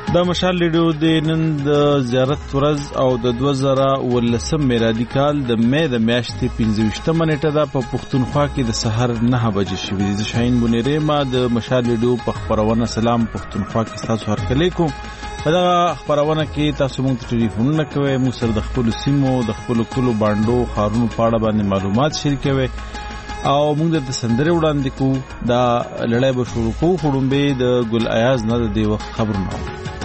د مشال ریډیو د نن د زیارت ورځ او د 2019 میلادي کال د مې د میاشتې 25 نیټه ده. په پښتونخوا کې د سحر 9 بجې شوې دي. شاهین بنيري ما د مشال ریډیو په خبرونه سلام پښتونخوا کې تاسو هرکلی کوم. په دغه خبرونه کې تاسو موږ ټلیفونونه کوئ، موږ سره د خپل سیمو د خپل کلو باندو خارونو په اړه باندې معلومات شریکوي او موږ د سندرې وړاندې کوو. دا لړۍ به شروع کوو. خړومبې د ګل ایاز نه د دې وخت خبرونه.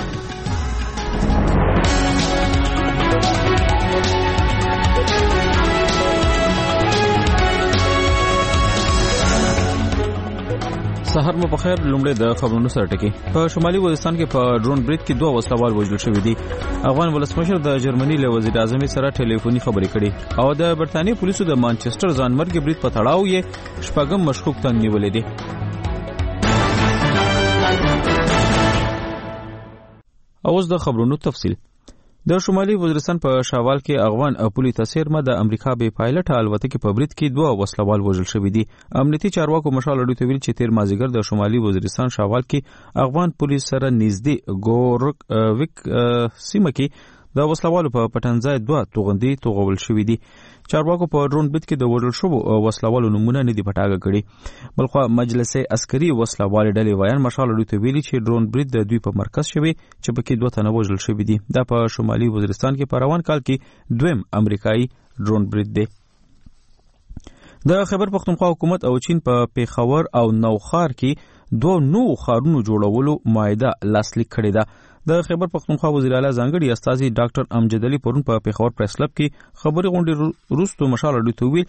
سحر مو بخیر. لومړی د خبرونو سره ټکی. په شمالي وزیرستان کې په ډرون برید کې 2 وسلوال وژل شوي دي. افغان ولسمشر د جرمني له وزیر اعظم سره ټلیفوني خبرې کړې او د برتانیې پولیسو د مانچستر ځانمرګي برید په تړاو یې شپږم مشکوک تن نیولې دي. اوس د خبرونو تفصیل. د شمالي وزیرستان په شاوال کې افغان پولی تسیرمه د امریکا به پایلټ الوتکې په برید کې 2 وسلوال وژل شوي دي. امنیتي چارواکو مشال اډو ویل چې تیر مازیګر د شمالي وزیرستان شاوال کې افغان پولیس سره نږدې ګورک وک سیمه کې د وسلوالو په پټنځای 2 توغندي توغول شوي دي. چارواکو په ډرون برید کې د وژل شوو وسلوالو نمونه نه دي پټاګه کړي. بلخو مجلس عسکري وسلوال ډلې وایي مشال اډو ویلي چې ډرون برید د دوی په مرکز شوی چې پکې 2 تنه وژل شوي دي. دا په شمالي وزیرستان کې په روان کال کې دویم امریکایي ډرون برید دی. د خیبر پختونخوا حکومت او چین په پیښور او نوخار کې 2 نوو ښارونو جوړولو معاهده لاسلیک کړې ده. د خیبر پختونخوا وزیر اعلی ځانګړي استاذي ډاکټر امجد علي پرون په پیښور پریس کلب کې خبري غونډې وروسته مشال اډو ویل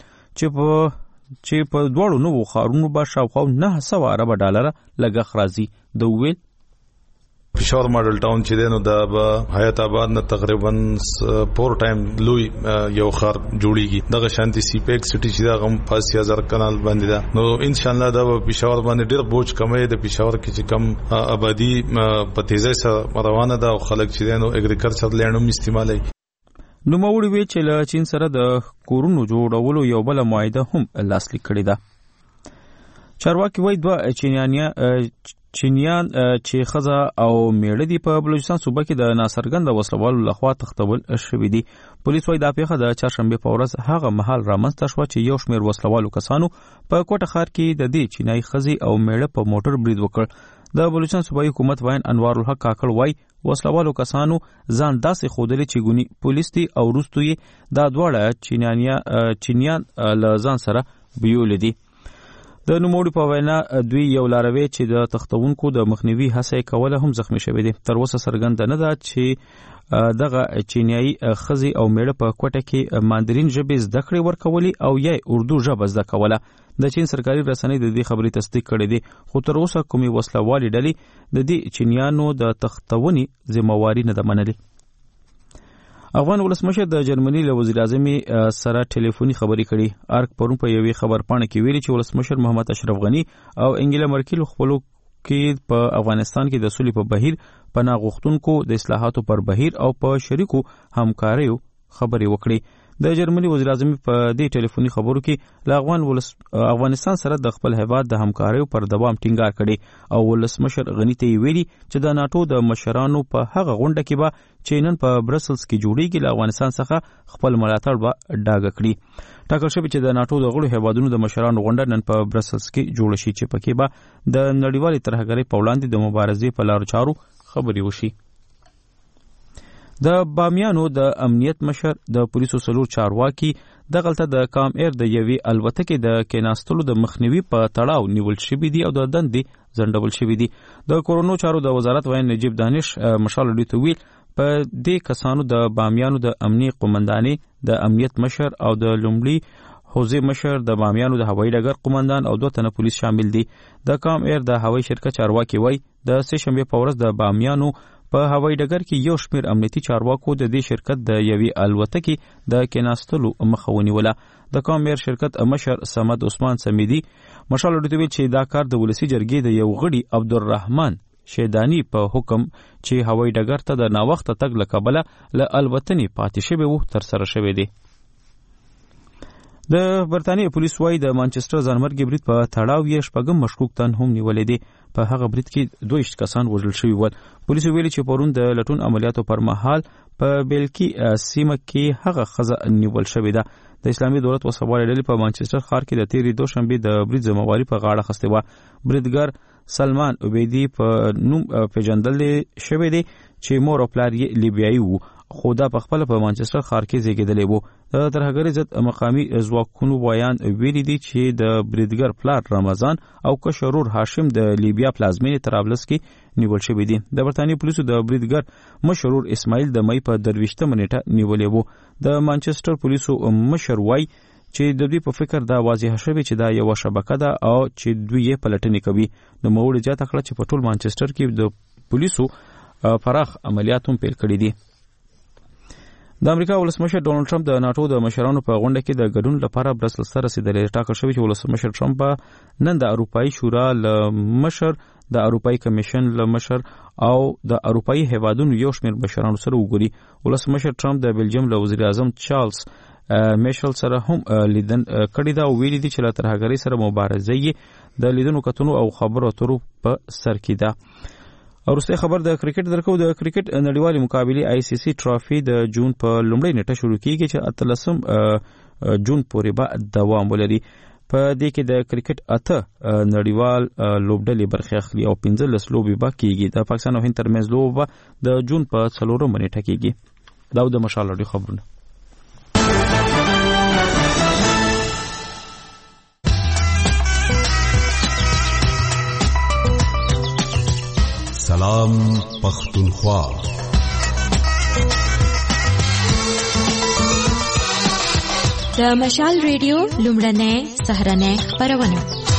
چې په دواړو نوو ښارونو به شاوخوا 900 ارب ډالر لګښت راځي. د ویل پېښور ماډل ټاون چې دی نو د حیات آباد نه تقریبا 4 ټایم لوی یو ښار جوړیږي. دغه شانتي سی پیک سټي چې دا غم 50000 کنال باندې ده. نو ان شاء الله دا پېښور باندې ډېر بوج کمې د پېښور کې چې کم آبادی په تیزی سره روانه ده او خلک چې دی نو اګریکلچر لینډ هم استعمالوي. نو موړي وی چې له چین سره د کورونو جوړولو یو بل معاهده هم لاسلیک کړې ده. چارواکي وایي 2 چینیان چې خزه او میړه دي په بلوچستان صوبه کې د ناصرګند وسلوالو لخوا تختول شوي دي. پولیس وايي دا پیښه د چهارشنبه په ورځ هغه مهال رامنځته شوه چې یو شمېر وسلوالو کسانو په کوټه ښار کې د دې چینایي خزي او میړه په موټر برید وکړ. د بلوچستان صوبایي حکومت وایي انوار الحق کاکړ وايي وسلوالو کسانو ځان داسې ښودلې چې ګونی پولیس دي او وروسته یې دا دواړه چینیان له ځان سره بیولې دي. د نوموړي په وینا دوی یو لاروی چې د تختونکو د مخنیوي هڅه کوله هم زخمی شوی دي. تر اوسه څرګنده نه ده چې دغه چینایي خزي او میړه په کوټه کې ماندرین ژبې زده کړې ورکولي او یا اردو ژبه زده کوله. د چین سرکاري رسنۍ د دې خبرې تصدیق کړې دي خو تر اوسه کومې وسلوالې ډلې د دې چینیانو د تختونې ذمہواری نه ده منلې. افغان ولسمشر د جرمني له وزیر اعظم سره ټلیفوني خبرې کړې. ارک پرون په یوې خبرپاڼه کې ویلي چې ولسمشر محمد اشرف غنی او انګیلا مرکل خپلو کې په افغانستان کې د سولې په بهیر پناه غوښتونکو د اصلاحاتو پر بهیر او په شریکو همکاریو خبرې وکړې. د جرمني وزیر اعظم په دې ټلیفوني خبرو کې له افغانستان سره د خپل هیواد د همکاریو پر دوام ټینګار کړي او ولسمشر غنی ته ویلي چې د ناتو د مشرانو په هغه غونډه کې به چې نن په برسلز کې جوړیږي له افغانستان څخه خپل ملاتړ به ډاګه کړي. ټاکل شوی چې د ناتو د غړو هیوادونو د مشرانو غونډه نن په برسلز کې جوړ شي چې پکې به د نړیوالې ترهګرۍ په وړاندې د مبارزې په لارو چارو خبرې وشي. د بامیانو د امنیت مشر د پولیسو سلور چارواکي دغلته د کام ایر د یوې الوتکې د کېناستلو د مخنیوي په تړاو نیول شوي دي او د دندې ځنډول شوي دي. د کورونو چارو د وزارت وایي نجیب دانش مشال اډو ته ویل په دې کسانو د بامیانو د امنیي قومندانې د امنیت مشر او د لومړي حوزې مشر د بامیانو د هوایي ډګر قومندان او 2 تنه پولیس شامل دي. د کام ایر د هوایي شرکت چارواکي وایي د سه شنبه په ورځ د بامیانو په هوایي ډګر کې یو شمېر امنیتي چارواکو د دې شرکت د یوې الوتکې د کېناستلو مخه ونیوله. د کام ایر شرکت مشر صمد عثمان سمیدي مشال اډو ته ویل چې دا کار د ولسي جرګې د یو غړي عبدالرحمن شیدانی په حکم چې هوایي ډګر ته د ناوخته تګ له کبله له الوتنې پاتې شوی وو تر سره شوی دی. د برتانیې پولیس وايي د مانچستر ځانمرګي برید په تړاو یې شپږم مشکوک تن هم نیولې دي. په هغه برید کې 22 کسان وژل شوي ول. پولیسو ویلي چې پرون د لټون عملیاتو پر مهال په بیلکی سیمه کې هغه ښځه نیول شوې ده. د اسلامي دولت وسوالې ډلې په مانچستر ښار کې د تیرې دوشنبې د برید ذمہواري په غاړه اخیستې وه. بریدګر سلمان عبیدي په نوم پیژندل شوی دی چې مور او پلار یې لیبیایي وو، خو دا په خپل په مانچستر ښار کې زیږیدلی وو. د ترهګرۍ ضد مقامي ځواکونو بیان ویلي دي چې د بریدګر پلار رمضان او کشر ورور هاشم د لیبیا پلازمینې طرابلس کې نیول شوي دي. د برتانیې پولیسو د بریدګر مشر ورور اسماعیل د مئی په 23 نیټه نیولې وو. د مانچستر پولیسو مشر وایي چې د دوی په فکر دا واضح شوی چې دا یو شبکه ده او چې دوی یې پلټنې کوي. نو موږ زیاته کړه چې په ټول مانچستر کې د پولیسو پراخ عملیات هم پیل کړي دي. د امریکا ولسمشر ډونالد ټرمپ د ناتو د مشرانو په غونډه کې د ګډون لپاره برسلز ته رسیدلی. ټاکل شوی چې ولسمشر ټرمپ نن د اروپایي شورا له مشر، د اروپایي کمیشن له مشر او د اروپایي هیوادونو یو شمېر مشرانو سره وګوري. ولسمشر ټرمپ د بلجیم له وزیر اعظم چارلز میشل سره هم لیدن کړی دا او ویلي دي چې له ترهګرۍ سره مبارزه یې د لیدنو کتنو او خبرو اترو په سر کې ده. وروستی خبر د کرکټ درکو. د کرکټ نړیوالې مقابلې آی سی سی ټرافي د جون په لومړۍ نیټه شروع کیږي چې 18 جون پورې به دوام ولري. په دې کې د کرکټ 8 نړیوال لوبډلې برخه اخلي او 15 لوبې به کیږي. د پاکستان او هند ترمنځ لوبه د جون په 4 نیټه کیږي. دا د مشال لري خبرونه. سلام پختونخوا. د مشال ریډیو لومړنۍ سهرنۍ خبرونه.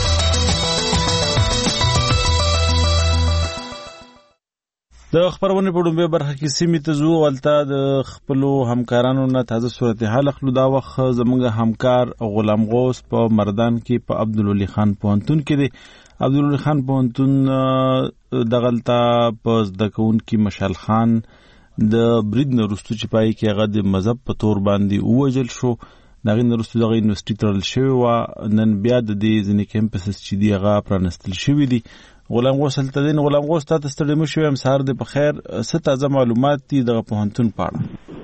د خبرونه په ډومبه برخه کې سیمې ته ځو ولته د خپلو همکارانو نه تازه صورتحال اخلو. دا وخت زموږ همکار غلام غوث په مردان کې په عبدالولي خان پوهنتون کې دی. عبدالولي خان پوهنتون دغلته په زده کوونکي مشال خان د برید نه وروسته چې پای کې هغه د مذهب په تور باندې ووژل شو. دغه نه وروسته دغه یونیورسيټي تړل شوی و. نن بیا د دې ځینې کیمپسز چې دی هغه پرانستل شوي دي. غلام غوث هلته دی. غلام غوث تاسو ستړي مو شوی هم سهار د بخیر څه تازه معلومات دي دغه پوهنتون په اړه؟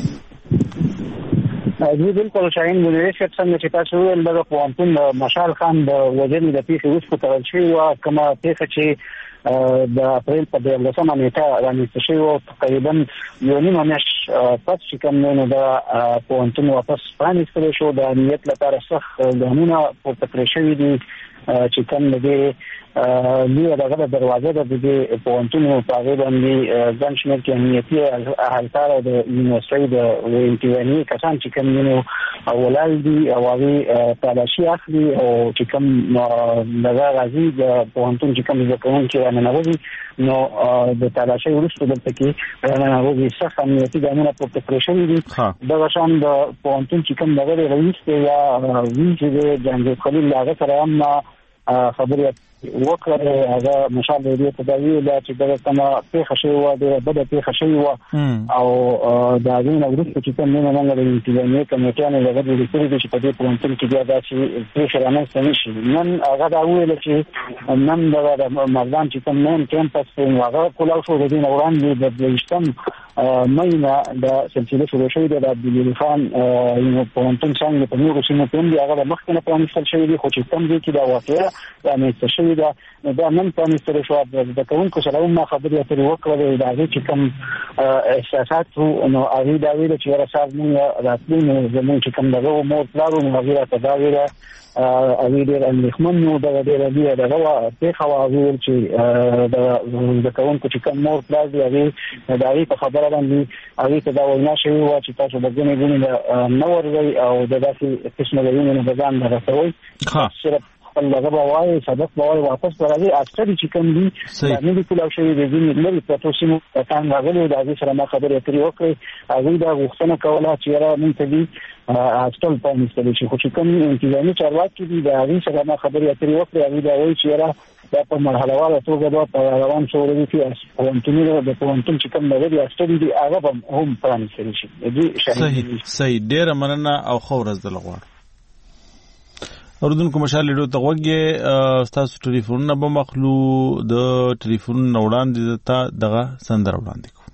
دوی بالکل شاهین مدیریت شپ څنګه چې تاسو ویل دغه پوهنتون مشال خان د وژنې د پیښې وروسته تړل شوی و. کومه پیښه چې د اپریل په 12 نیټه رامنځته شوې وه، تقریبا یو نیمه میاشت پس چې کوم نو د پوهنتون واپس پرانیستلی شو. د امنیت لپاره سخت ګامونه پورته کړی شوي دي چې کوم د دې لویه دغه دروازه د دې پوهنتون په هغې باندې ځان شمېر کې امنیتي اهلکار او د یونیورسټۍ د انتظامي کسان چې کوم نو ولاړ دي او هغې تالاشي اخلي او چې کوم دغه راځي د پوهنتون چې کوم زده کوونکي راننوځي نو د تالاشۍ وروسته دلته کې راننوځي. سخت امنیتي ګامونه پورته کړی شوي دي. دغه شان د پوهنتون چې کوم دغه رئیس دی یا وی چې دی جهانګیر خلیل هغه سره هم خبرې وکړه. هغه مشال ریډیو ته دا ویله چې دغه کومه پیښه شوې وه، ډېره بده پیښه شوې وه او د هغې نه وروسته چې کوم نن موږ د انتظامیې کمیټیانو دغه جوړې کړي دي چې په دې پوهنتون کې بیا داسې پیښې رامنځته نه شي. نن هغه دا وویله چې نن دغه د مردان چې کوم مین کیمپس دی هغه کولاو شو. د دې نه وړاندې د 23 مۍ نه د سلسله شروع شوې ده. د عبدالولي خان پوهنتون څنګه په نورو سیمو کې هم دي هغه د مخکې نه پرانیستل شوي دي، خو چې کوم ځای کې دا واقعه رامنځته شوې ده نو دا نن پرانیستلی شو. د زده کوونکو سره هم ما خبرې اترې وکړلې. د هغې چې کوم احساسات وو نو هغې دا ویله چې یاره صاحب مونږ راتلو نو زمونږ چې کوم دغه و مور پلار و نو هغې راته دا ویله هغې ډېر اندېښمن وو. دغه ډېره لویه دغه وه پېښه وه. هغې ویل چې د زده کوونکو چې کوم مور پلار دي هغې د هغې په خبره باندې هغې ته دا وینا شوې وه چې تاسو به ځینې ځینې نه ورځئ او د داسې قسمه د وینې نه به ځان نه رسوئ. صرف خپل دغه به وایي سبق به وایي واپس به راځي. عسکرې چې کوم دي دا نه دي کولاو شوي د ځینې لرې پرتو سیمو کسان راغلي د هغې سره ما خبرې اترې وکړې. هغوی دا غوښتنه کوله چې یاره مونږ ته دي هاسټل پرانیستلی شي، خو چې کوم انتظامي چارواکي دي د هغې سره ما خبرې اترې وکړې. هغوی دا وایي چې یاره دا په مرحلهواره توګه به په روان څو ورځو کې پوهنتونونه د پوهنتون چې کوم دغه دي هاسټلې دي هغه به هم پرانیستلی شي. صحیح ډېره مننه او ښه ورځ دله غواړم. اوردونکو مشال ریډیو ته وګورئ تاسو ټلیفونونه به مخلو د ټلیفون وړاندې ته دغه سندره وړاندې کوو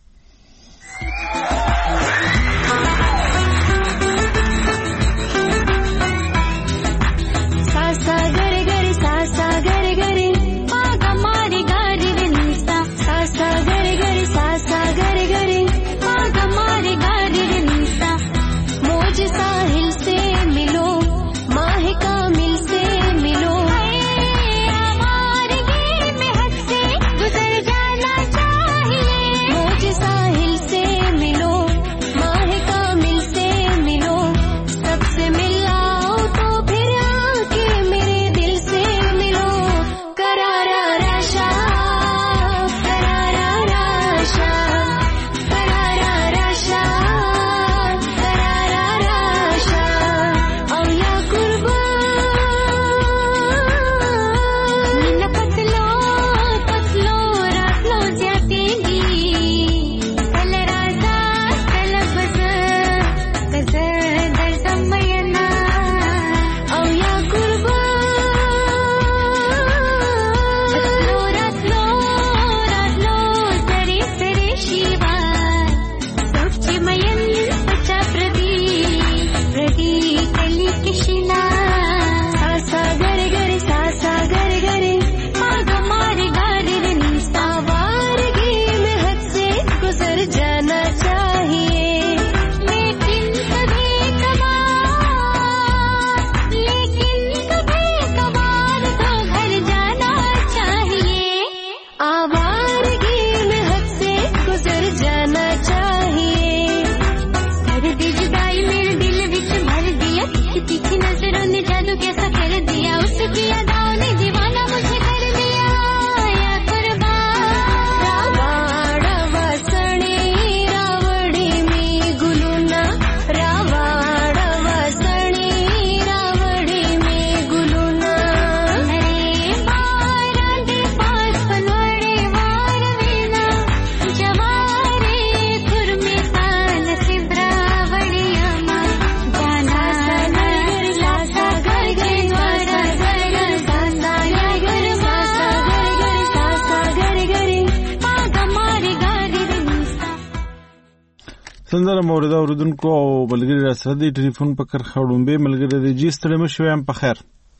سندره مورد اوردونکو او ملګری را سره د ټلیفون په کر خړومبه ملګری د جی ستړي مشوي هم په خیر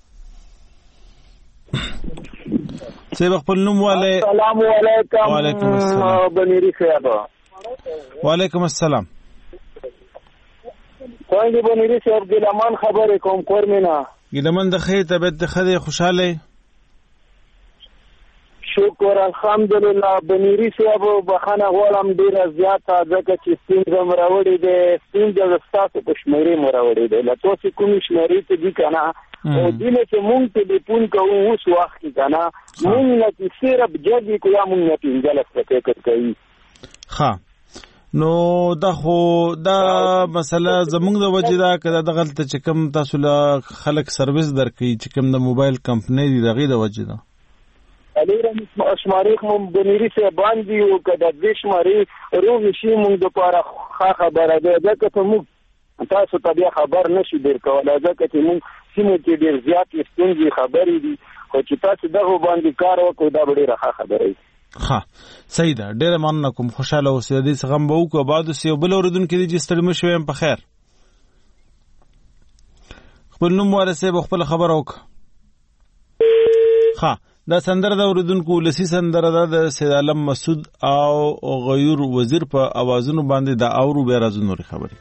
سیب خپل نوم والے السلام علیکم وعلیکم السلام بنيري صاحب وعلیکم السلام کوی بنيري صاحب ګلمان خبرې کوم کورمینا ګلمان د خې طبيعت د خدای خوشاله شکر الحمدلله بنيري صاحب بخانه غوړم ډیر زیاته ځکه چې ستونزه مراوړې ده ستونزه د تاسو په شمېرې مراوړې ده له تاسو کوم شمېرې ته دي کنه او دینه چې مونږ ټلیفون کوو اوس وخت کنه مونږ نه صرف جدي کویا مونږ نه پینځل فکر کوي ها نو دا خو دا مسله زمونږ د وجې دا کده د غلطه چې کوم تاسو له خلک سرویس درکې چې کوم د موبایل کمپنۍ دی دغه د وجې دا الیرم شمارې کوم بنيري صاحب باندې او کده د شمارې روغ شي مونږ د پاره خبره ده ځکه ته مونږ تاسو ته بیا خبر نشي درکولای ځکه چې مونږ سیمه کې ډیر زیات ستونزې خبرې دي خو چې تاسو دغه باندې کار وکړو دا ډیره خبره ده ها صحیح ده ډیره مننه کوم خوشاله اوسئ د دې څخه به وکړو بعد سیو بل اوردونکو دي چې ستړي مشوي هم په خیر خپل نوم ورسې به خپل خبر وک ها دا سندره د اوردونکو لسی سندره ده د سید عالم مسعود او غیور وزیر په اوازونو باندې د اورو به راځو نور خبرې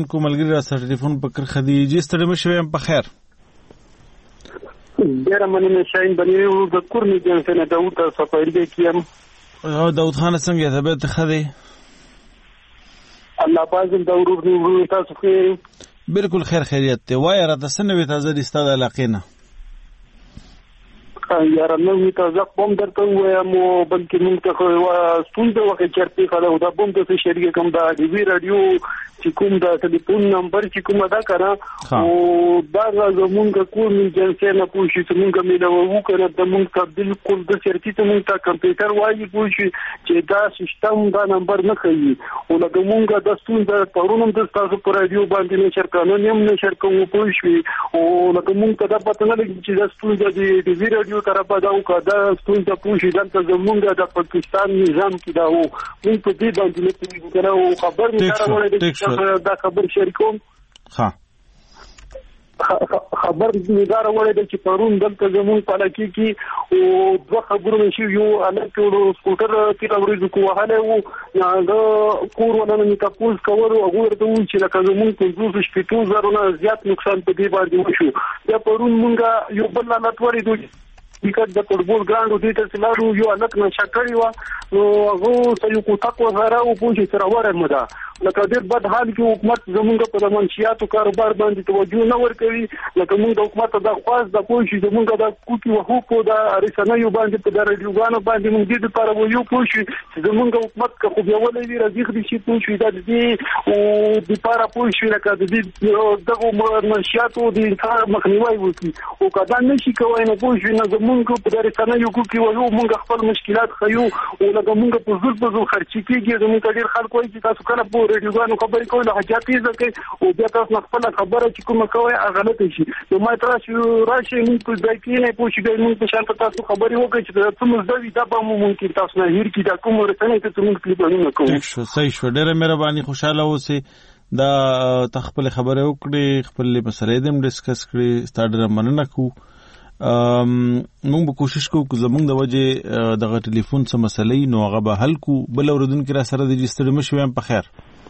کو ملګری را سره ټلیفون په کرخه دی جی ستړي مشوي په خیر ډیر مننه شاین بنیو د کورنۍ جنسنه داوود صفایری کیم داوود خان څنګه طبیعت ښه دی الله پاک دې ورو تاسو خیر بالکل خیر خیریت ته وای را د سنوي تازه د استاد علاقې نه یاره نو تاسو کوم درته وایم بلکې موږ ته ستونزه وکړه چې خلک دا بوم ته شریک کوم دا دی وی رادیو چې کوم دا ټلیفون نمبر چې کوم دا کړه او دا زمونږ کوم جنسه نه پوښي چې موږ مینه وکړه د موږ ته بالکل د شرکت موږ ته کمپیوټر وایي پوښي چې دا سیستم دا نمبر نه کوي او لکه موږ د ستونزه پرونم د تاسو پر رادیو باندې نشر کړو نه نشر کوو پوښي او لکه موږ ته دا پته نه لګي چې د ستونزه د وی رادیو طرفه دا او کدا ستونزه پوښي دلته زمونږ د پاکستان نظام کې دا وو موږ په دې باندې نه پوهیږو او خبر نه راوړل دا خبر شریکوم خبر نگار وړه چې پرون دلته زمون په لکه کې او دوه خبرونه شي یو الکو سکوټر کې راوړي کوه هله او دا کور ولنه تاسو کور او ورته چې لکه زمون په 200,000 نه زیات نقصان په دې باندې وشو دا پرون مونږه یو بل نه لټوري دوی وکړ د فوټبال ګراوند دې ته سلارو یو الک نه شکړی و نو هغه سيو کو تاسو زرا او پوښي سره ورمه ده لکه ډېر بد حال کې حکومت زمونږ په منشياتو کاروبار باندې توجه نه ورکوي لکه موږ د حکومت د خواص د پوښي زمونږ د کوټي او حقوق د رسنیو باندې په درجوګانو باندې موږ دې لپاره یو پوښي چې زمونږ حکومت که خو بیا ولې راځي دي چې پوښي د دې او د لپاره پوښي لکه د دې دغه منشياتو د مخنیوي وکړي او کدا نشي کوي نه پوښي نه زمونږ په رسنیو کې وایو موږ خپل مشکلات خيو او لکه موږ په زړه خرچي کېږي زموږ ډېر خلک وایي چې تاسو کله په ریډیوګانو خبرې کوئ له حاجاتي ځکه او بیا تاسو خپل خبره چې کومه کوي غلطه شي نو ما تاسو راشي موږ په ځای کې نه پوښي د موږ په شان تاسو خبرې وکړئ چې تاسو موږ دا به ممکن تاسو نه هیر کې دا کوم رسنۍ ته موږ کلیپونه کوو صحیح شو ډېر مهرباني خوشاله اوسئ دا تخپل خبره وکړي خپل مسلې دم ډیسکس کړي ستاره مننه کو موږ به کوشش کوو زموږ د وجه دغه ټلیفون څخه مسلې نو هغه به حل کو بل اوردونکو را سره د رجستر مشوي په خیر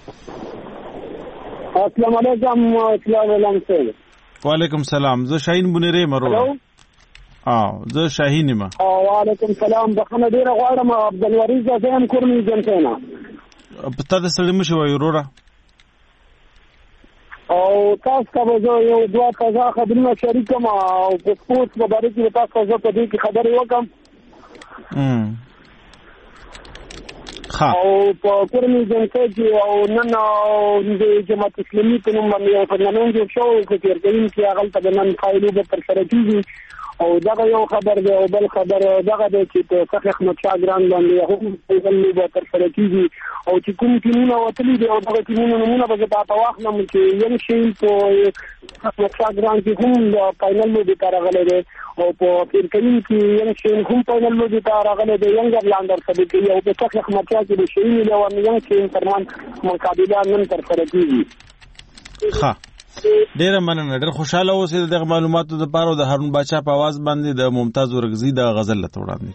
السلام علیکم وعلیکم السلام زه شاهین بنيري مرو زه شاهین ما وعلیکم السلام بخنه ډیره غواړم عبدالوریز زم کورنۍ جنسینا پتا د سړی مشوي وروره او تاسو کا به یو دوه تازه خبرونه شریکم او په سپورت په اړه کې تاسو ته په دې کې خبرې وکم او په کورنۍ جنسه کې او نن د جماعت اسلامي په نوم باندې یو برنامه جوړ شو چې ترکیم کې هغه ته نن فایلو به تر سره کیږي او دا یو خبر دی او بل خبر دغه دی چې په احمد شاه ګران باندې هم فایلو به تر سره کیږي او چې کوم ټیمونه وتلي دي او دغه ټیمونه نمونه به تاسو واخلم چې یو شی په احمد شاه ګران کې هم فاینل لوبي تر غلې دي او په ترکیم کې یو شی هم فاینل لوبي تر غلې دي ینګر لاندر څه دي او په احمد شاه کې د شی له ورنګ کې ترمان مقابله نن تر سره کیږي ښه ډیر مننه ډیر خوشاله اوسئ د معلوماتو لپاره د هارون باچا په आवाज باندې د ممتاز ورغزي د غزل لته وړاندې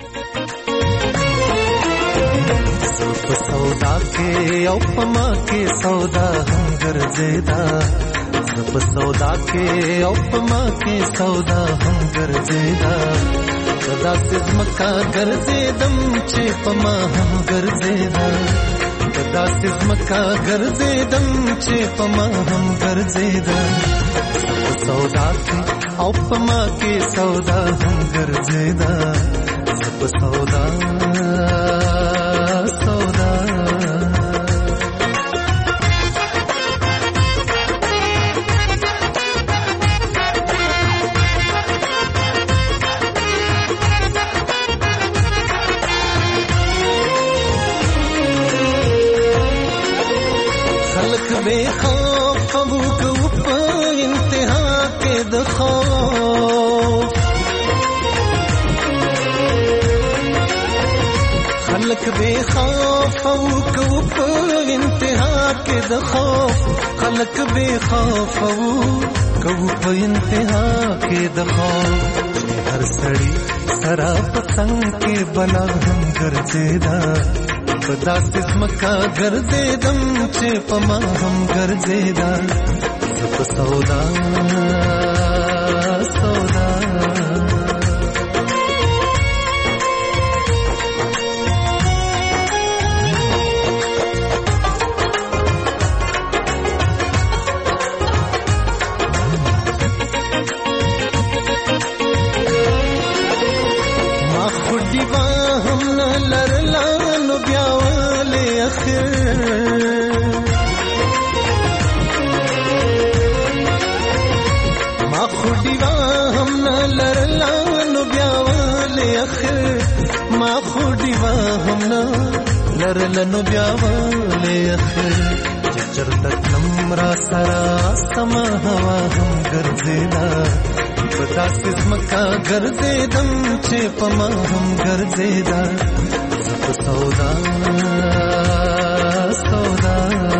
په سودا کې او پما کې سودا هم ګرځیدا په سودا کې او پما کې سودا هم ګرځیدا صدا سزمکا ګرځیدم چې پما هم ګرځیدا صدا سزمکا ګرځیدم چې پما هم ګرځیدا په سودا کې او پما کې سودا هم ګرځیدا په سودا بے خوف ابو کو په انتها کې د خوف خلق بے خوف ابو کو په انتها کې د خوف خلق بے خوف ابو کو په انتها کې د خوف هر سړی سرا پتنګ کې بلا هم ګرځیدا په داسې ځمکه ګرځېدم چې په ما هم ګرځېدا زه په سودا سودا لرلنو بیا ولې اخر چې چرته تلم را سره سما هوا هم ګرځېدا په داسې ځمکه ګرځېدم چې په ما هم ګرځېدا زه په سودا سودا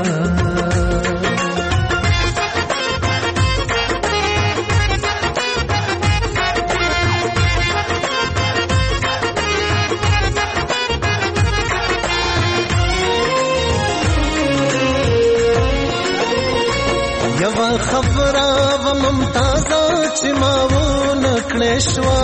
یو خبره و ممتازه چې ما ونه کړې شوه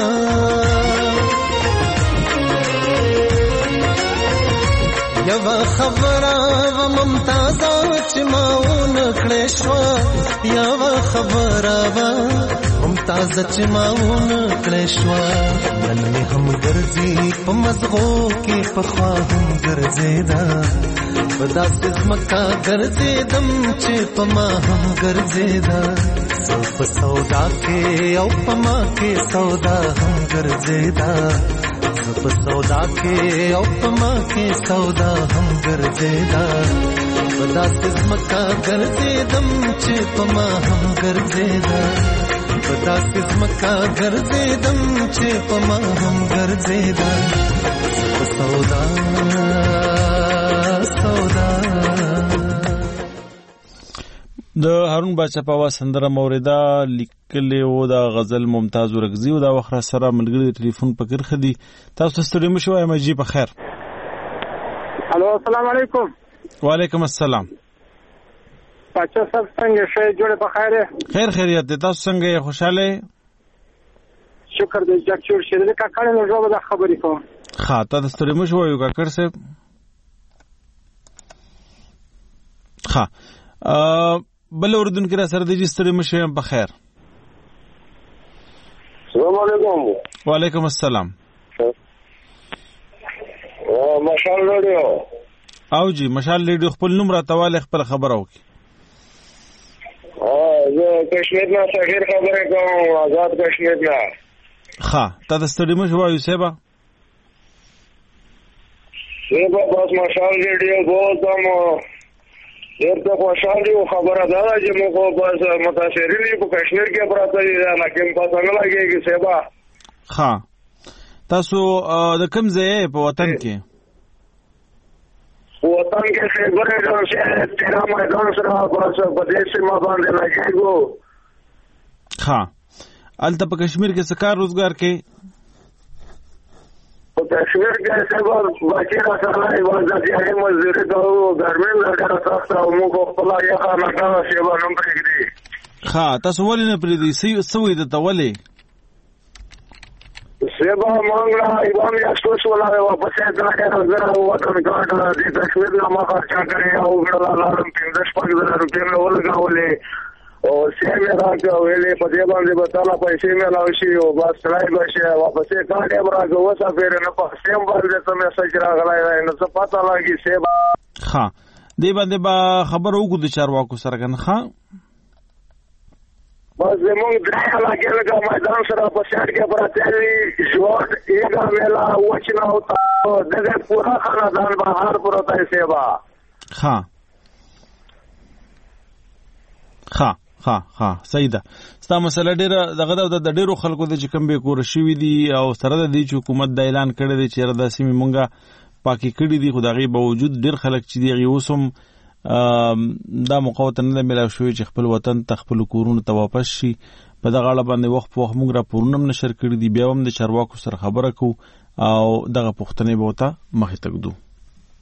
یو خبره و ممتازه چې ما ونه کړې شوه یو خبره و ممتازه چې ما ونه کړې شوه نن مې هم ګرځي په مزغو کې پخوا هم ګرځېدا په داسې ځمکه ګرځېدم چې په ما هم ګرځېدا زه په سودا کې او په ما کې سودا هم ګرځېدا زه په سودا کې او په ما کې سودا هم ګرځېدا په داسې ځمکه ګرځېدم چې په ما هم ګرځېدا په داسې ځمکه ګرځېدم چې په ما هم ګرځېدا زه په سودا د هارون باچا په आवाज سندره موریدا لیکلې و دا غزل ممتاز ورغزي او دا وخت سره ملګری ټلیفون پکړ خدي تاسو ستړي مشو ایم جی په خیر الو السلام علیکم وعلیکم السلام باچا صاحب څنګه شې جوړه په خیر خیریت دي تاسو څنګه خوشاله شکر دې جوړ شې دې کا کړه نو جوړه د خبرې کوم ها تاسو ستړي مشو یو کا کړ سه ها بل اردن کې را سره د جستړي مشه په خیر السلام علیکم وعلیکم السلام مشال رادیو او جی مشال رادیو خپل نوم را تواله خپل خبر او کی زه کشمیر نه شهر خبره کوم آزاد کشمیر نه ها تاسو ستړي مشه وایو سیبا بس مشال رادیو بولم ډېر ته خوشاله یو خبره ده چې موږ بس متاثرین یو په کشمیر کې پراته دي نه کوم پاتہ نه لګيږي سبا ها تاسو د کوم ځای په وطن کې خبره ده چې تیرا میدان سره بس په دې سیمه باندې لګيږي ها الته په کشمیر کې څه کار روزګار کې په کشمیر کې سبا باقي راځي وځي هغه مزدوري کوو ګرمه لګا تاسو موږ خپل یې خانه دا سیوا نوم پرېږدي ها تاسو ولې نه پرېږدي سوي د تولې سیوا مونږه ایوان یا څه ولا واپس راځي راځي وطن کاټ د کشمیر نه ما خرچا کړی او ګړلا لارم 15,000 روپیا ولګولې او سیمه راځي ویلې په دې باندې به تعالی پیسې مې لاوشي او بس راځي بشه واپس کاټه راځي وسه پیر نه په سیم باندې ته مې سچ راغلای نه څه پتا لګي سیبا ها دې باندې با خبر وګورئ د چارواکو سره کنه ها بس زمونږ درې لګیږي میدان سره په شهر کې پراته دي ژوند یې غوېلا وچنه او دغه پورا خاندان بهر پروت دی سیبا ها ها ها ها صحیح ده ستا مسله ډیره دغه د ډیرو خلکو د چې کم به کور شوی دي او سره د دې حکومت د اعلان کړی دی چې ردا سیمه مونږه پاکي کړی دي خدای باوجود ډیر خلک چې دی اوسم دا مقاومت نه ملاو شوی چې خپل وطن تخپل کورونو ته واپس شي په دغه اړه باندې وخت په وخت مونږ راپورونه نشر کړی دي بیا هم د چارواکو سره خبره کو او دغه پښتنې بوته مخې تک دو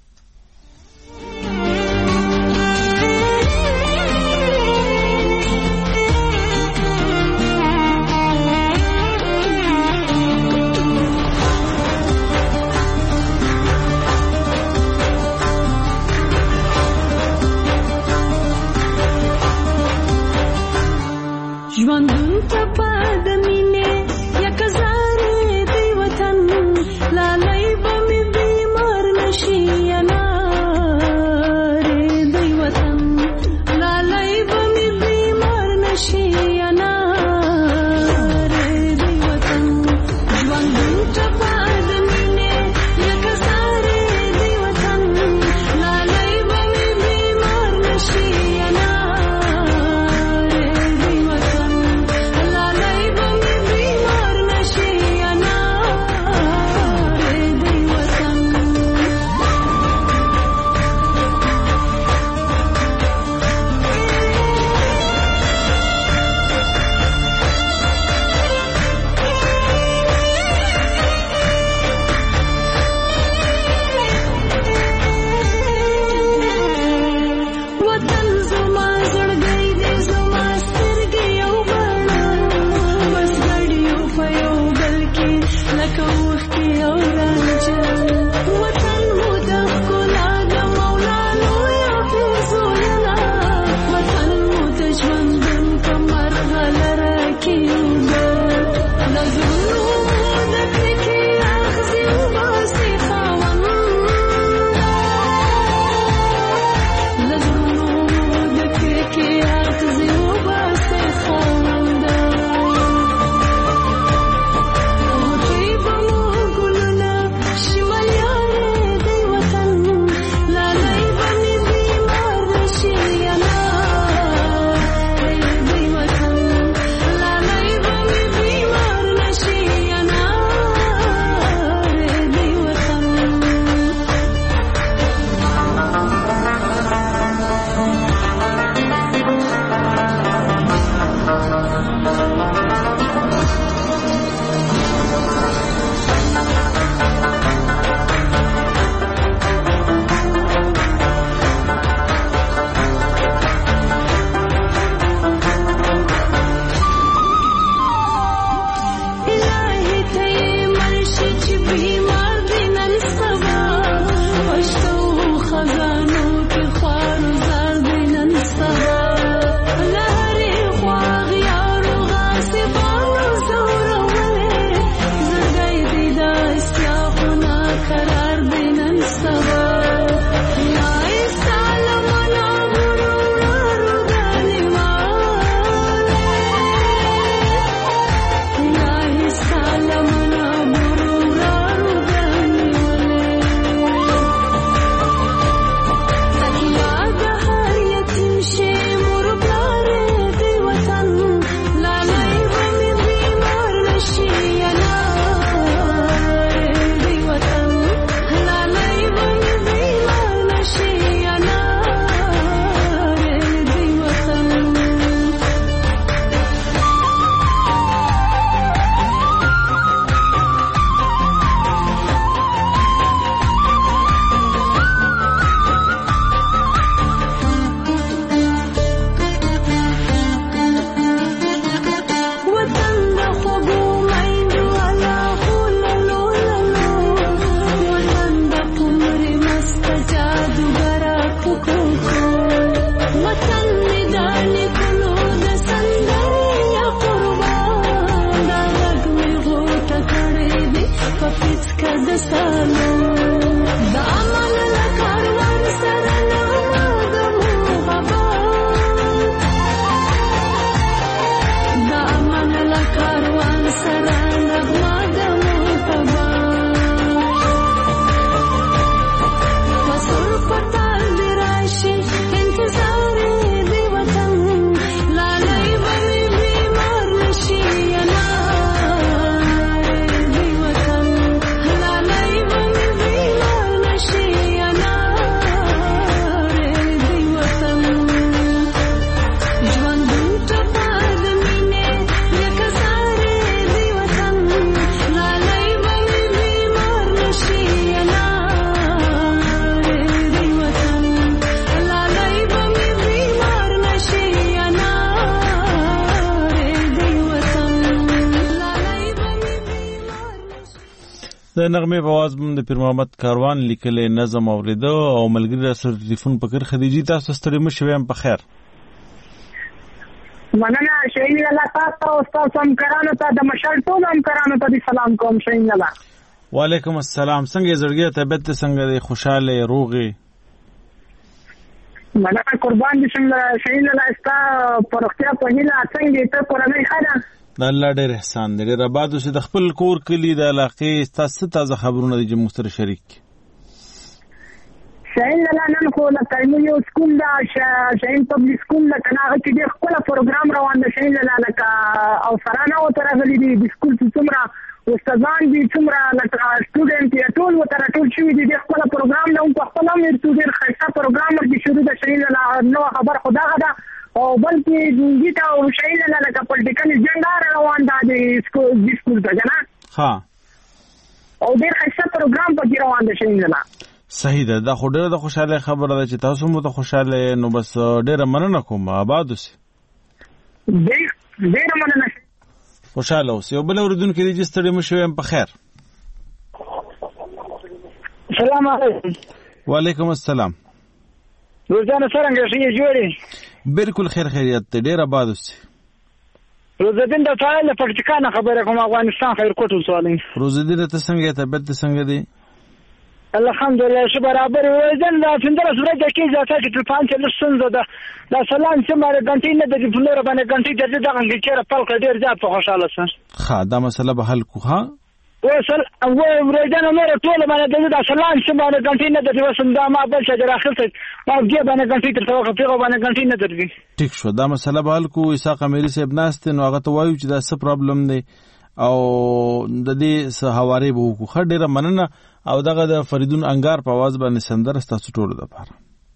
د نغمه په आवाज د پیر محمد کاروان لیکلې نظم اوریدو او ملګری سره ټلیفون پکړ خدیجی تاسو ستړي مشوي هم په خیر مننه شهین الله تاسو او تاسو همکارانو ته د مشال ټول همکارانو ته سلام کوم شهین الله. وعلیکم السلام. څنګه زړګي طبیعت څنګه دی؟ خوشاله روغي؟ مننه قربان دي څنګه شهین الله استا پرختیا په هیله څنګه ته کورنۍ خاله د الله ډېر احسان دی. ډېر آباد اوسې. د خپل کور کلی د علاقې تاسو تازه خبرونه دي چې موږ سره شریک شهین الله نن خو د کلمو یو سکول دا شهین پبلک سکول د کناغه کې ډېر خپل پروګرام روان دی شهین الله لکه او سرانه او ترغلي دي د سکول څومره استادان دي څومره لکه سټوډنټ یې ټول ټول شوي دي د خپل پروګرام نه په خپل هم ډېر ښه پروګرام ورته شروع د شهین الله نو خبر خدا غدا او بلکې دې ته او شهین الله لکه پولیټیکل ایجنډا روان دی د سکول ته نه ها او ډېر ښه پروګرام پکې روان دی شهین الله. صحیح ده. دا خو ډېره د خوشاله خبره ده چې تاسو مو ته خوشاله نو بس ډېره مننه کوم. آباد اوسئ. ډېره مننه. خوشاله اوسئ. یو بل اورېدونکی دی چې ستړي مه شوئ. په خیر. سلام علیکم. وعلیکم السلام. روزانه څنګه شې جوړې؟ بالکل خیر خیریت دی. ډېر آباد اوسئ. روزدین د فایل پکتیکا نه خبره کوم افغانستان خیر کوټ وسوالې. روزدین ته څنګه طبیعت څنګه دی؟ الحمدلله شو برابر وزن دا څنګه سره د کې ځاته چې په پانچ لسن ده دا سلام چې ماره غنټې نه د فلور باندې غنټې د دې دغه کې چیرې پل کډیر ځات په خوشاله سره ښه دا مسله به حل کو. ها وصل او ورځنه نور ټول باندې د سلام چې ماره غنټې نه د وسم دا ما بل چې داخل ته ما دې باندې غنټې تر توګه پیغو باندې غنټې نه درځي. ټیک شو. دا مسله به حل کو. اسحاق اميري صاحب ناست نو هغه ته وایو چې دا څه پرابلم دی او د دې څه حواله به وکړو. خډ ډیره مننه. او دغه د فریدون انګار په आवाज باندې سندره ستاسو ټول لپاره.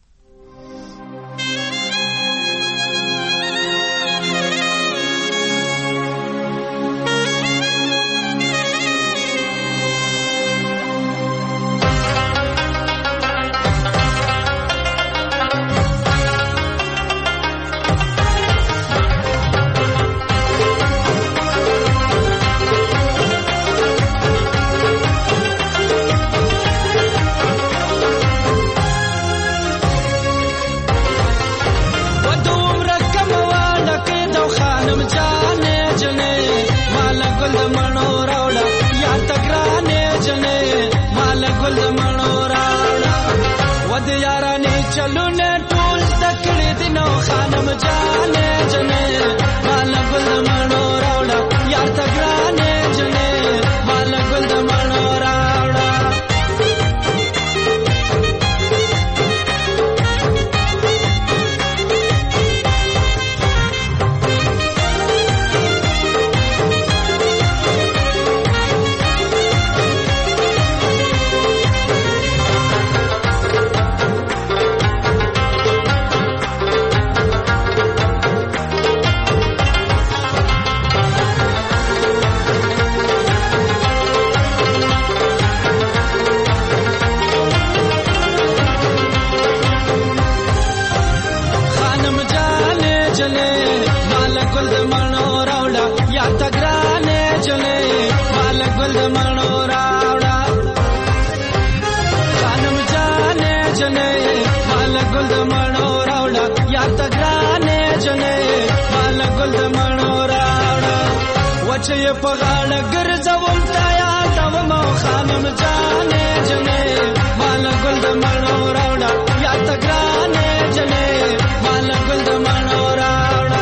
چې په غاړه ګرځوم تا یادوم او خانم جانې جنې مال ګل د مڼو راوړه یا ته ګرانې جنې مال ګل د مڼو راوړه.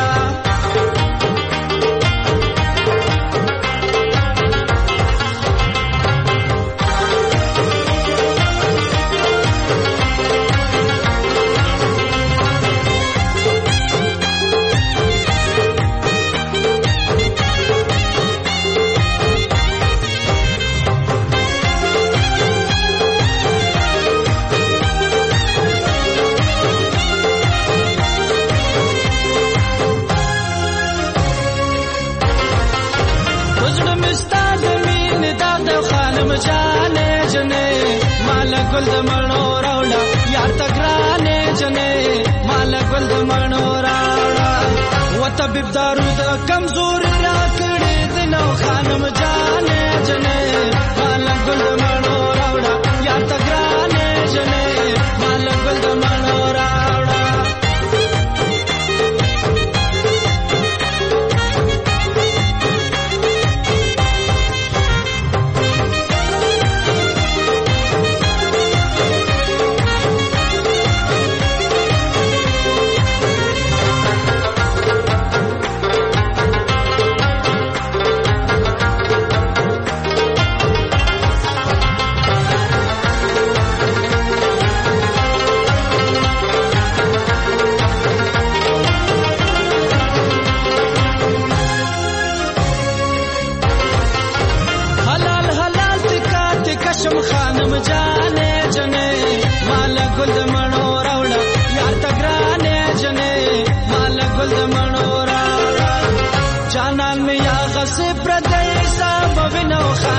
ګل د مڼو راوړه یار ته ګرانې جنې مال ګل د مڼو راوړه و طبيب دارو د کمزور را کړې د نو خانم جانې جنې مال ګل د مڼو راوړه یار ته ګرانې جنې مال ګل د مڼو راوړه.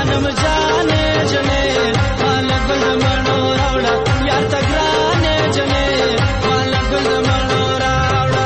خانم جانې جنې مال ګل مړو راوړه یار تګرانې جنې مال ګل مړو راوړه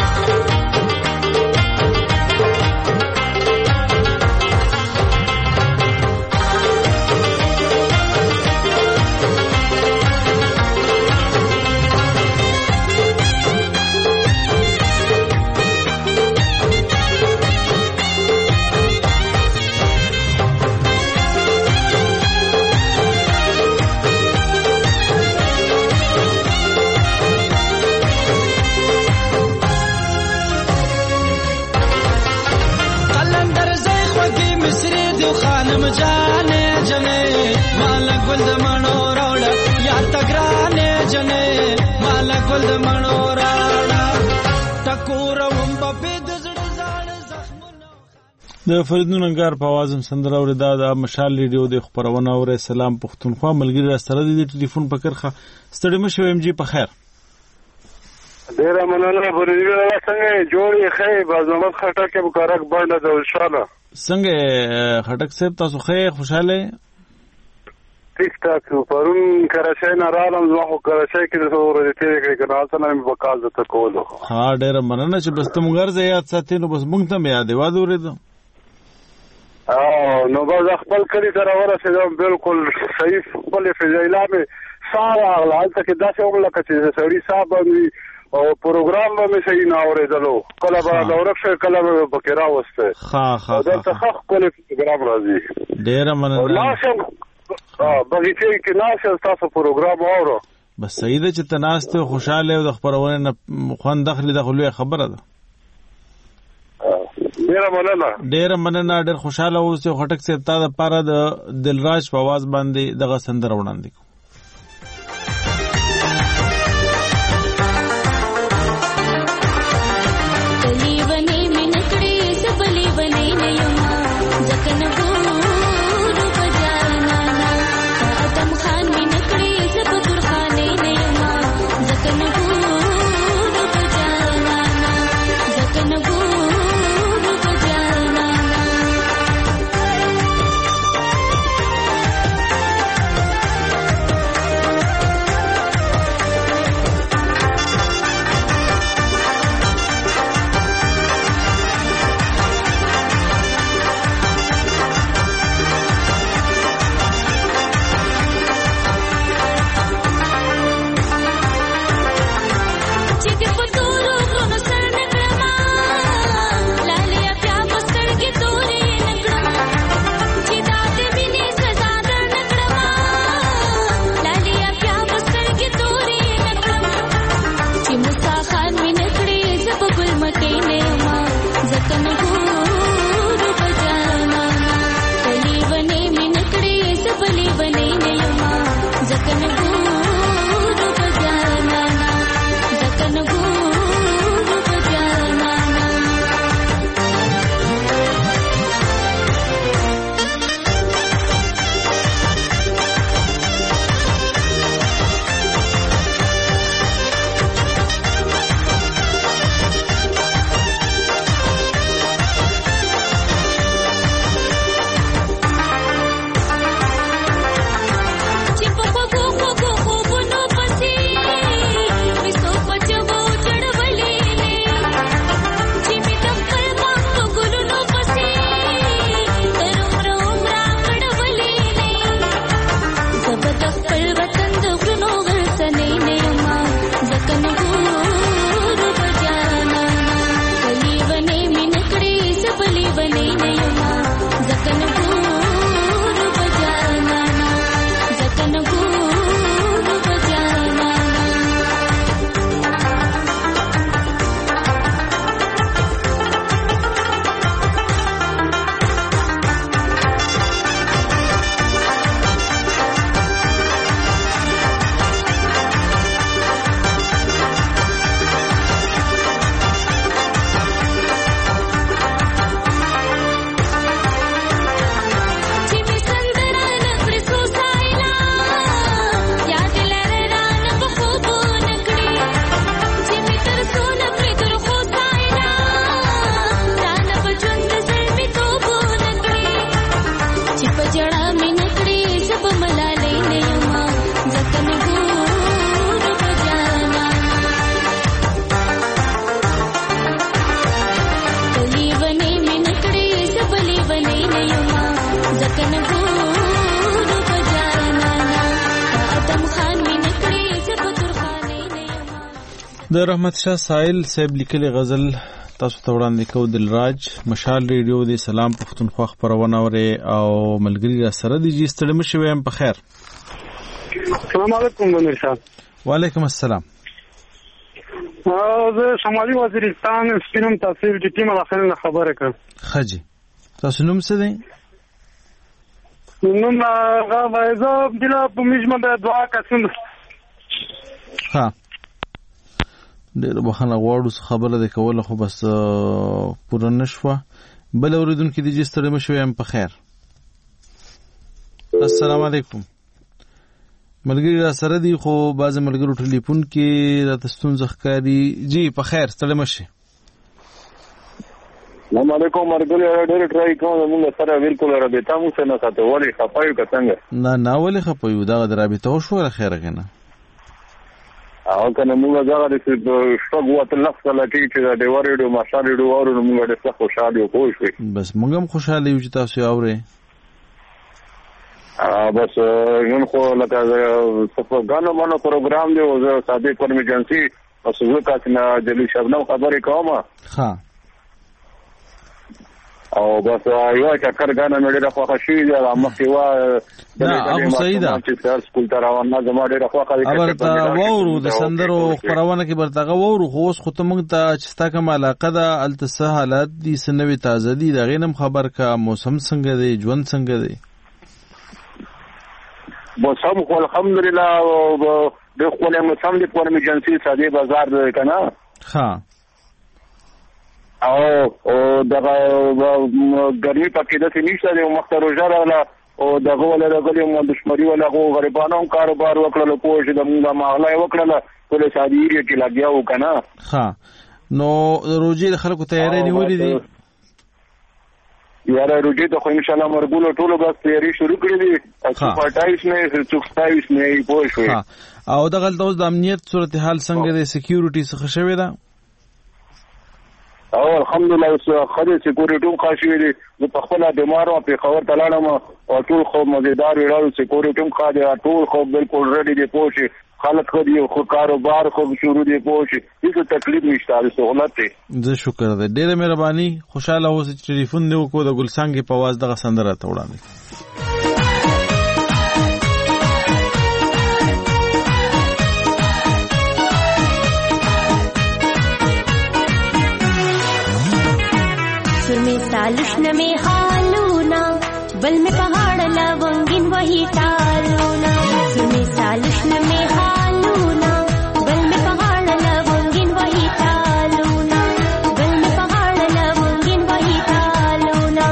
خانم جانې جنې مال ګل د مڼو راوړه یار تګرانې جنې مال ګل د مڼو راوړه ټکورم په د زړه زاړه زخمونه د فریدون انګار په आवाज هم سندره اورېدا د مشال ریډیو د خبرونه اورې سلام پښتونخوا ملګری را سره د ټلیفون په کرخه ستړي مشو ام جی په خیر ډیره مننه بریدو څنګه جوړې خې بازمت خټکه مبارک باندې د انشاءالله څنګه خټک صاحب تاسو خې خوشاله ټیک ټاک پرون کراچۍ نه رالم زما خو کراچۍ کې د ورځې تیرې کړې کنه اصل مې وکال د تکولو ها ډیره مننه چې بس تم غرض یاد ساتي نو بس مونږ ته یاد واد ورېدو نو باز خپل کلی سره ورسېدم بالکل صحیح خپل فضایله مې ساره حالت کې داسې وکړه چې سړی صاحب او پروګرام به صحیح نه اورېدلو کله به دورک شي کله به بکرا وسته ها دا تخخ کله پروګرام راځي ډیره مننه ناشم بغیته کې ناشم تاسو پروګرام اورو بس صحیح ده چې تناسته خوشاله او د خبرونه خوان داخلي دغلوه خبره ده ډیره مننه ډیر خوشاله اوسه خټک صاحب ته د پاره د دلراج په आवाज باندې دغه سندره وړاندې د رحمت شاه سائل صاحب لیکلي غزل تاسو ته وړاندې کوو. دلراج مشال ریډیو د سلام پښتونخوا خپرونه اوري او ملګری را سره دي. جی ستړي مشه ویم په خیر. السلام علیکم منیر صاحب. وعلیکم السلام. زه شمالي وزیرستان سپینم تحصیل د ټیم اخر نه خبره کوم. خجی تاسو نوم څه دی؟ نوم غوایزه بلا په مجمع د دعا قسم. ها ډېر بخښنه غواړو خبره د کوله خو بس پوره نشوه. بل اوریدونکو د جې ستړي مشو یم په خیر. السلام علیکم. ملګری را سره دی خو بعض ملګرو ټلیفون کې راته ستونزه ښکاري. جی په خیر ستړي مشي. السلام علیکم ملګری ډېر ټرای کوم موږ سره بالکل رابطه مو سره نه ساتو. ولې خپایو که څنګه؟ نه ولې خپایو دا د رابطه وشو خیر کنه. او کنه موږ هغه د شپږ وته لږ کله چې د ډیوریډو ماشالیډو اورو موږ ډېر خوشاله یو پوه شو. بس موږ هم خوشاله یو چې تاسو اورئ. بس نن خو لکه غانو مانو پروګرام دی او صادق پرمیجنسي او څه کاتنه جلی شبنم خبرې کوم. ها او بس یو چکر غانه مې ډېر خوښ شي دا مخکې وا ابو سعید چې سر سکول ته روان نه زما ډېر خوښ دي. ورته وورو د سندرو خبرونه کې برتاغه وورو خو اوس خو ته موږ ته چې ستا کوم علاقه ده الته حالات دي سنوي تازه دي دا غینم خبر کا موسم څنګه دی ژوند څنګه دی؟ موسم خو الحمدلله د خپل موسم د پرمیجنسي ساده بازار دی کنه. ها او دغه ګرمي پکې د نشته دی مخته روزه راغله او دغه ولا دغه مو دشمري ولا غریبانو کاروبار وکړل پوه شي د موږ ماغله وکړل ټول ساديري کې لګیاو کنه. ها نو روزي د خلکو تیاری نیولې دي یاره روزي ته خو ان شاء الله مرګولو ټولو بس تیاری شروع کړې دي. او 28 نه 27 نه پوه شو. او دغه د امنیت صورتحال څنګه د سکیورټي څخه شوی ده؟ او الحمدلله خدای سکیورټي هم خاصوي دي. په خپل بیمارو په خبر تلاړم او ټول خو مزیدار ویل سکیورټي هم خاصه ټول خو بالکل ریډي دي پوه شي. خلک خو دی خو کاروبار خو شروع دی پوه شي. هیڅ تکلیف نشته سہولت دی. زه شکر ده ډیره مهرباني. خوشاله اوسئ چې ټلیفون دی وکړو د ګلسانګ په आवाज دغه سندره ته وړاندې. सुर में सालुश न में हालूना बल में पहाड़ लवंगिन वही टालूना. सुर में सालुश न में हालूना बल में पहाड़ लवंगिन वही टालूना. बल में पहाड़ लवंगिन वही टालूना.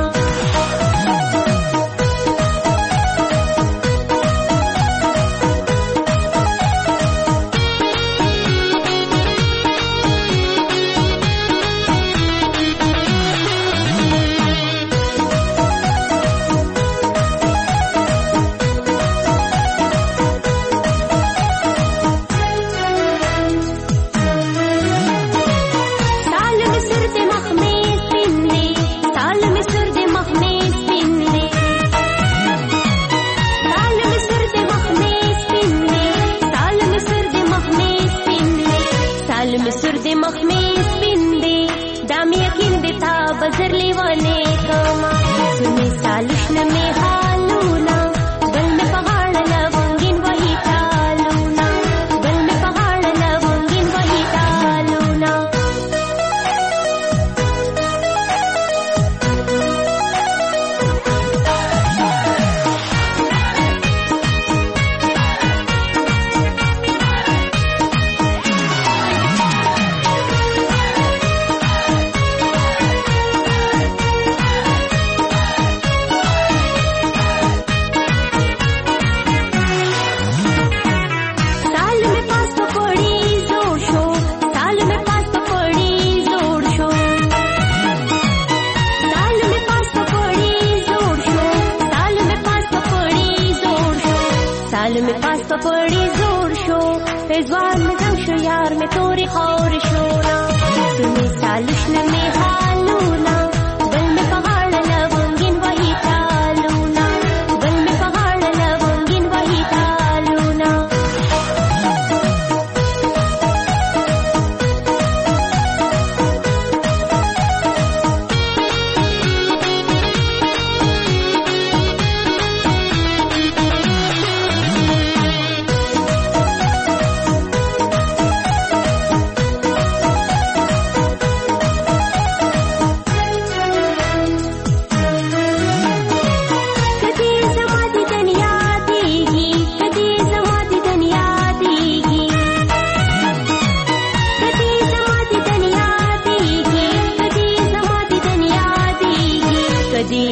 सालुश न में हालूना बल में पहाड़ लवंगिन वही टालूना.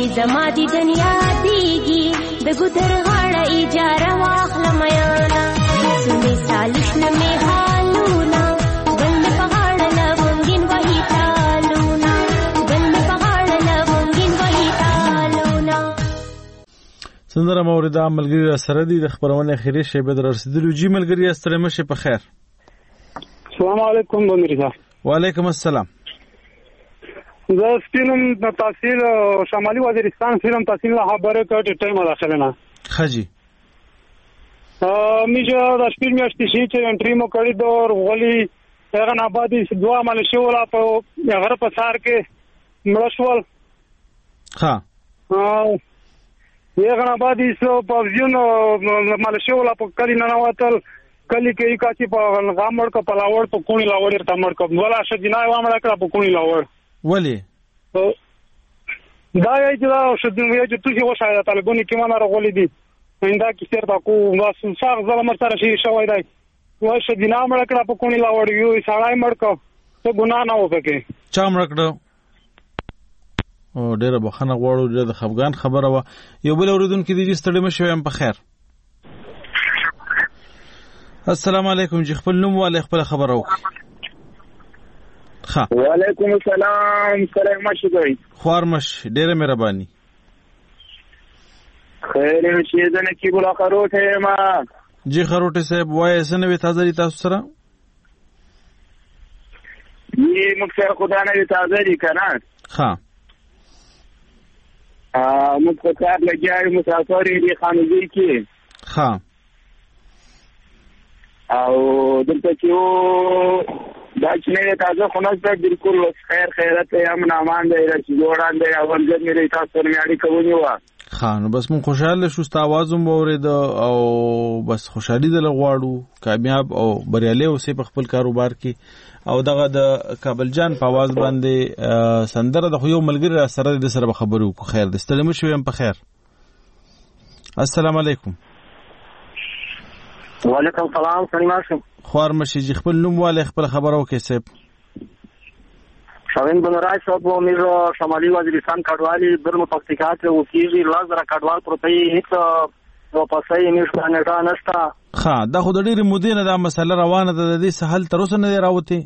زما دی دنیا دیږي د ګودر غاړه اجاره واخلم یانا سمې سالشنه مې حالونه بل مې په غاړه لونګین وهي تالونه بل مې په غاړه لونګین وهي تالونه. سندره مورده ملګری سره دی د خبرونه اخیری شیبه در رسیدلو. جی ملګری ستړي مشه په خیر. السلام علیکم بمیرزا. وعلیکم السلام. زه سپینم د تحصیل شمالي وزیرستان فلم تحصیل له خبره کټ ټایم داخله نه خجی میجا د شپږ میاشتې شي چې انټری مو کړی دور غولي هغه نه آبادی دوا مال شو ولا په هغه په سار کې مړشول ها هغه نه آبادی سو په ځینو مال شو ولا په کلی نه واتل کلی کې کاچی په غامړ کو پلاوړ په کونی لاوړ ته مړ کو ولا شجنای وامړ کړه په کونی لاوړ ولی دا یې چې دا شدن وی چې توګه وشاله طالبونی کې مانه راغولې دي انده کې سر تا کو واس څنګه ظلم سره شي شوی دی وای شدن امر کړه په کونی لاوړ یو سړای مړ کو ته ګناه نه وکړي چا مړ کړه او ډېر بخنه غواړو د خفغان خبره وا یو بل اوریدونکو دي ستړي مشه هم په خیر. السلام علیکم جی خپل نوم والے خپل خبر او ها وعلیکم السلام سلام مشګی خوارمش ډیره مهرباني خیر شه دنه کی بولا خروټه ما جی خروټه صاحب وای اسنه وی تازه تاسو سره یی مخه خدا نه تازه دي کنه ها مخکار لګیای مسافر دی خانګي کی ها او دلته چې دا چې نه تازه خونه ته بالکل خیر خیرت امن امان دی چې جوړان دی اول ځل مې تاسو سره اړیکه ونیوه خان بس مون خوشاله شو ستاوازو مورید او بس خوشحالي دل غواړو کامیاب او بریالي اوسې په خپل کاروبار کې او دغه د کابل جان په आवाज باندې سندره د خو یو ملګری سره د سره خبرو کو خیر د ستلم شو هم په خیر. السلام علیکم. وعلیکم السلام سلام خوار مشي جی خپل نوم والے خپل خبرو کې سپ شاوین بنورای صاحب امیر شمالي وزیرستان کډوالي برمو پکتیکات او کیږي لازره کډوال پروتي هیڅ نو پسې نشته نشته ها دا خو د ډېری مودې نه دا مسله روانه ده د دې سهل تر اوسه نه راوته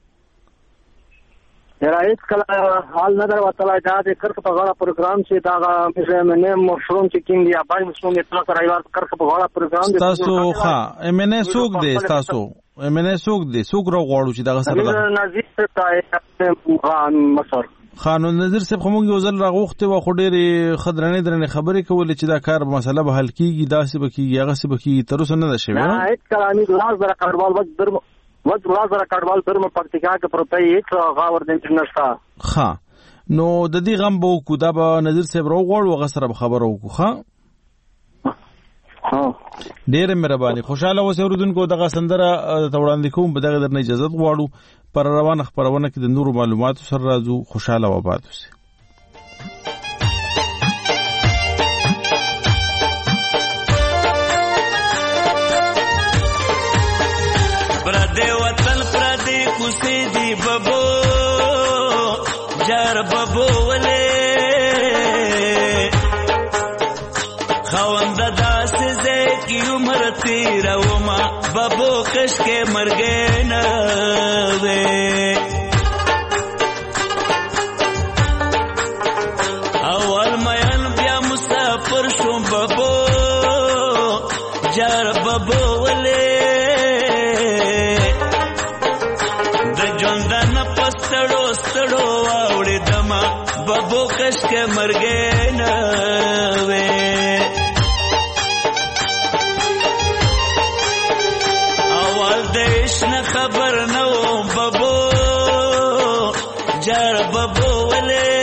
رایت کله حال نظر وتلای دا د کرک په غاړه پروګرام چې دا مې مشروم چې کیم دی ابای مسلمان اطلاع رايوار کرک په غاړه پروګرام دی تاسو ها امنه سوق دی تاسو امنه سوق دی سوق رو غواړو چې دا سره نظیر ته مسر قانون نظیر صاحب کوم یو ځل راغوخته و خو ډېر خضرنه درنه خبرې کولې چې دا کار مسله به حل کیږي داسې به کیږي هغه څه به کیږي تر اوسه نه ده شوی نه هیڅ کلامي ګلاس در کډوال وځ لازره کډوال درمه پکتیکا کې پروتې هیڅ غاور دې نشته ها نو د دې غم به کو دا به نظیر صاحب رو غواړو هغه سره خبرو کو ها ډېر مهرباني خوشاله اوسې اوردونکو دغه سندره توړاندې کوم به دغه درنه اجازه غواړو پر روانه خبرونه کې د نورو معلوماتو سره راځو خوشاله و آباد اوسئ. پردې وطن پردې کوسې دی ببو جار ببو ولې خوند داسې زکی عمر تیرا وما ببو کش کې مرګې نه وې اول مېن بیا مسافر شوم ببو جار ببو ولې د ژوندن پستړو ستړو واوړې دما ببو کش کې مرګې نه وې خبر نو ببو جار ببو ولې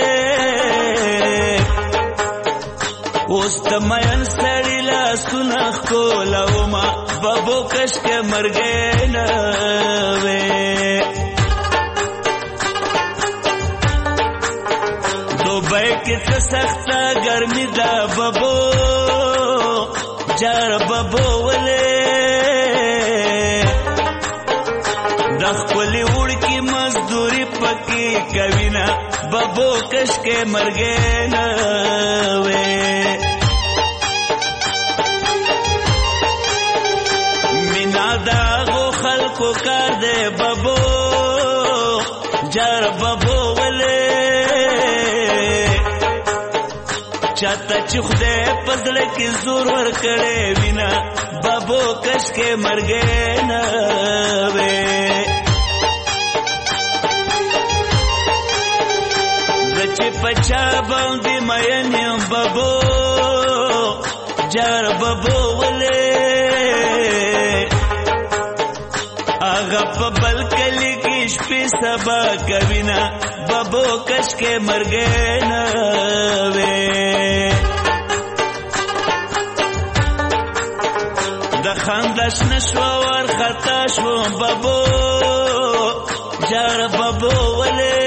اوس د مېن سړی لا سنخ کولاو ما ببو کش کې مرګې نه وې دوبۍ کې څه سخته ګرمي ده ببو جار ببو ولې خپل وړ کی مزدوري پکې کوي نه ببو کش کې مرګې نه وې مینا دا غو خلکو کار دې ببو جار ببو ولې چاته چې خدای پزړه کې زور ور کړې وینا ببو کش کې مرګې نه وې چې پچا باندې مېن یم ببو جار ببو ولې هغه په بل کلی کې شپې سبا کوینا ببو کش کې مرګې نه وې د خندش نشو ور خطا شو ببو جار ببو ولې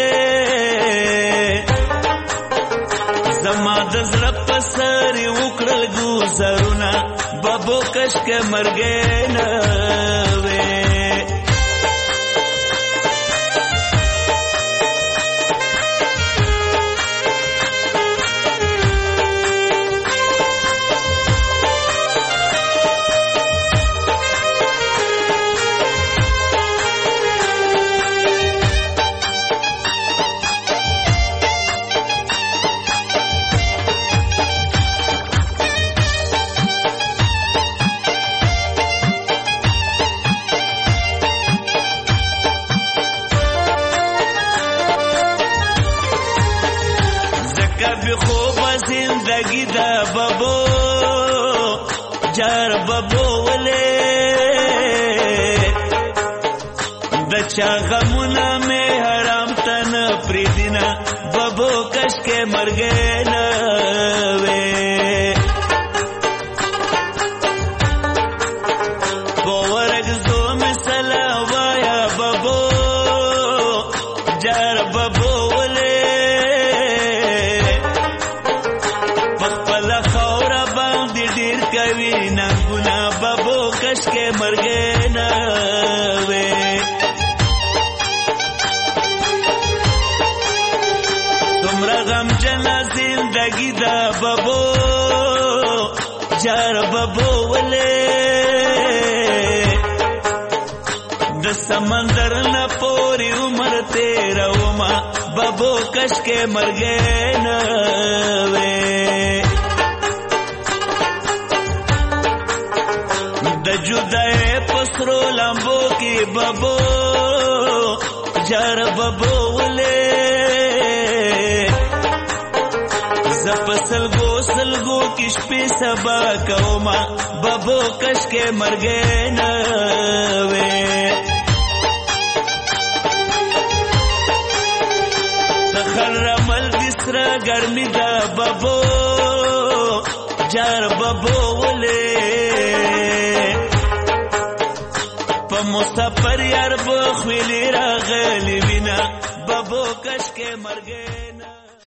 زما د زړه په سر وکړل ګوزرونه ببو کش کې مرګې نه وې زندگی دا ببو جار ببو ولې د چا غمونه مې حرام تن پریدینا ببو کش کې مرګې نه وې پورګ زو مثلا وایا ببو جار ببو ببو کش کې مرګې نه وې تمرا غم جنا زندگی دا ببو جار ببو ولې د سمندر نه پوری عمر تیرا وما ببو کش کې مرګې نه وې د جدای پسرو لامبو کی ببو جار ببو ولې زپسل گو کی شپې سبا کوما ببو کش کې مرګې نه وې سخر رمل دسرا ګرمي دا ببو جار ببو ولې مسافر یار بخویلی راغلی وینا ببو کش کې مرګې